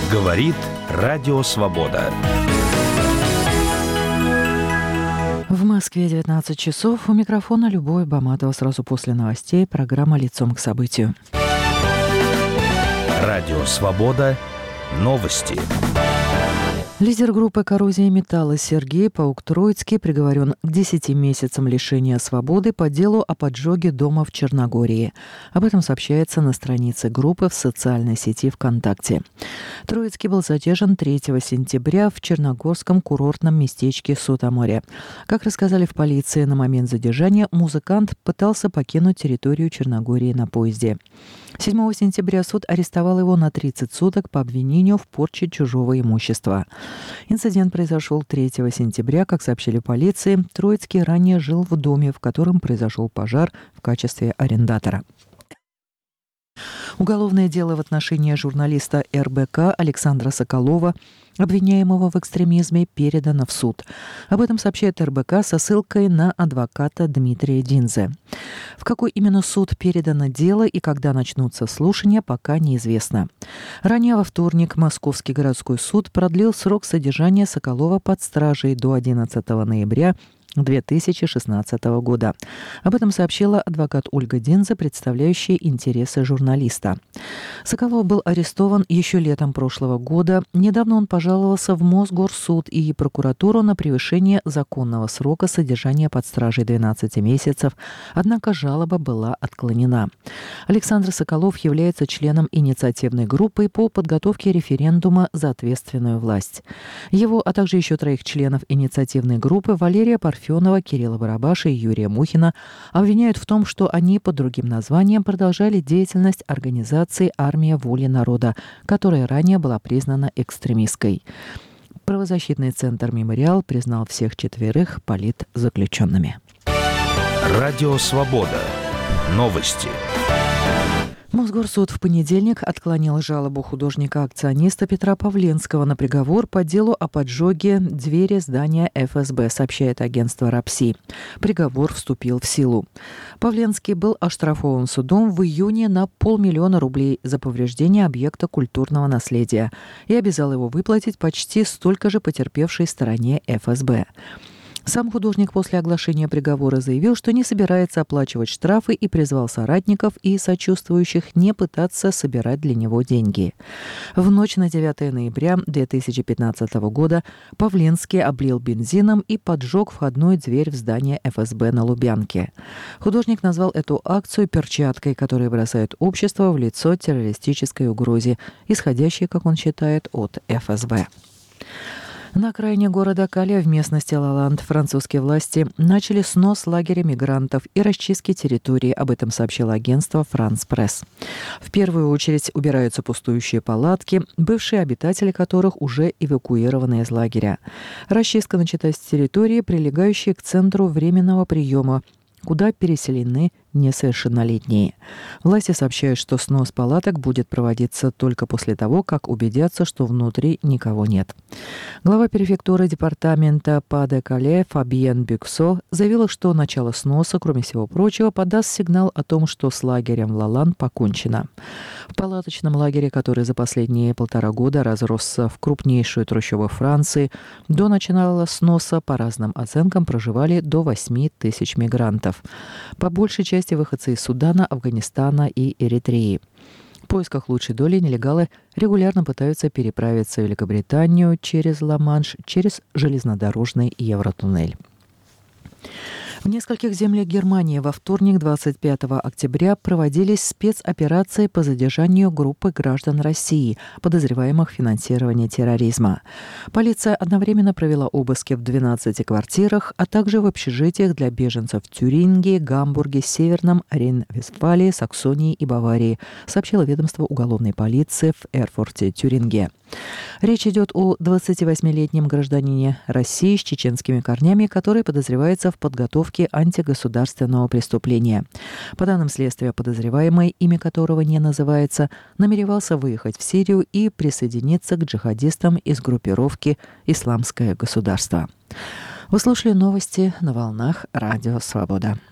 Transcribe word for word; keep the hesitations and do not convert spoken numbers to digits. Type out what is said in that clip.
Говорит Радио Свобода. В Москве девятнадцать часов. У микрофона Любовь Баматова. Сразу после новостей программа «Лицом к событию». Радио Свобода. Новости. Лидер группы «Коррозия металла» Сергей Паук-Троицкий приговорен к десяти месяцам лишения свободы по делу о поджоге дома в Черногории. Об этом сообщается на странице группы в социальной сети ВКонтакте. Троицкий был задержан третьего сентября в черногорском курортном местечке Сотоморе. Как рассказали в полиции, на момент задержания музыкант пытался покинуть территорию Черногории на поезде. седьмого сентября суд арестовал его на тридцать суток по обвинению в порче чужого имущества. Инцидент произошел третьего сентября. Как сообщили полиции, Троицкий ранее жил в доме, в котором произошел пожар, в качестве арендатора. Уголовное дело в отношении журналиста эр бэ ка Александра Соколова, обвиняемого в экстремизме, передано в суд. Об этом сообщает эр бэ ка со ссылкой на адвоката Дмитрия Динзе. В какой именно суд передано дело и когда начнутся слушания, пока неизвестно. Ранее во вторник Московский городской суд продлил срок содержания Соколова под стражей до одиннадцатого ноября две тысячи шестнадцатого года. Об этом сообщила адвокат Ольга Динзе, представляющая интересы журналиста. Соколов был арестован еще летом прошлого года. Недавно он пожаловался в Мосгорсуд и прокуратуру на превышение законного срока содержания под стражей двенадцати месяцев, однако жалоба была отклонена. Александр Соколов является членом инициативной группы по подготовке референдума за ответственную власть. Его, а также еще троих членов инициативной группы Валерия Парфенова, Фёнова, Кирилла Барабаша и Юрия Мухина обвиняют в том, что они под другим названием продолжали деятельность организации «Армия воли народа», которая ранее была признана экстремистской. Правозащитный центр «Мемориал» признал всех четверых политзаключенными. Радио Свобода. Новости. Мосгорсуд в понедельник отклонил жалобу художника-акциониста Петра Павленского на приговор по делу о поджоге двери здания эф эс бэ, сообщает агентство РАПСИ. Приговор вступил в силу. Павленский был оштрафован судом в июне на полмиллиона рублей за повреждение объекта культурного наследия и обязал его выплатить почти столько же потерпевшей стороне эф эс бэ. Сам художник после оглашения приговора заявил, что не собирается оплачивать штрафы и призвал соратников и сочувствующих не пытаться собирать для него деньги. В ночь на девятое ноября две тысячи пятнадцатого года Павленский облил бензином и поджег входную дверь в здание эф эс бэ на Лубянке. Художник назвал эту акцию перчаткой, которая бросает общество в лицо террористической угрозе, исходящей, как он считает, от эф эс бэ. На окраине города Кале в местности Лаланд французские власти начали снос лагеря мигрантов и расчистки территории. Об этом сообщило агентство «Франс Пресс». В первую очередь убираются пустующие палатки, бывшие обитатели которых уже эвакуированы из лагеря. Расчистка начата с территории, прилегающей к центру временного приема, куда переселены несовершеннолетние. Власти сообщают, что снос палаток будет проводиться только после того, как убедятся, что внутри никого нет. Глава префектуры департамента Па-де-Кале Фабиен Бюксо заявила, что начало сноса, кроме всего прочего, подаст сигнал о том, что с лагерем Лаланд покончено. В палаточном лагере, который за последние полтора года разросся в крупнейшую трущобу Франции, до начала сноса, по разным оценкам, проживали до восьми тысяч мигрантов. По большей части выходцы из Судана, Афганистана и Эритреи. В поисках лучшей доли нелегалы регулярно пытаются переправиться в Великобританию через Ла-Манш, через железнодорожный Евротуннель. В нескольких землях Германии во вторник, двадцать пятого октября, проводились спецоперации по задержанию группы граждан России, подозреваемых в финансировании терроризма. Полиция одновременно провела обыски в двенадцати квартирах, а также в общежитиях для беженцев в Тюрингии, Гамбурге, Северном Рейн-Вестфалии, Саксонии и Баварии, сообщило ведомство уголовной полиции в Эрфурте, Тюрингия. Речь идет о двадцативосьмилетнем гражданине России с чеченскими корнями, который подозревается в подготовке антигосударственного преступления. По данным следствия, подозреваемый, имя которого не называется, намеревался выехать в Сирию и присоединиться к джихадистам из группировки «Исламское государство». Вы слушали новости на волнах Радио Свобода.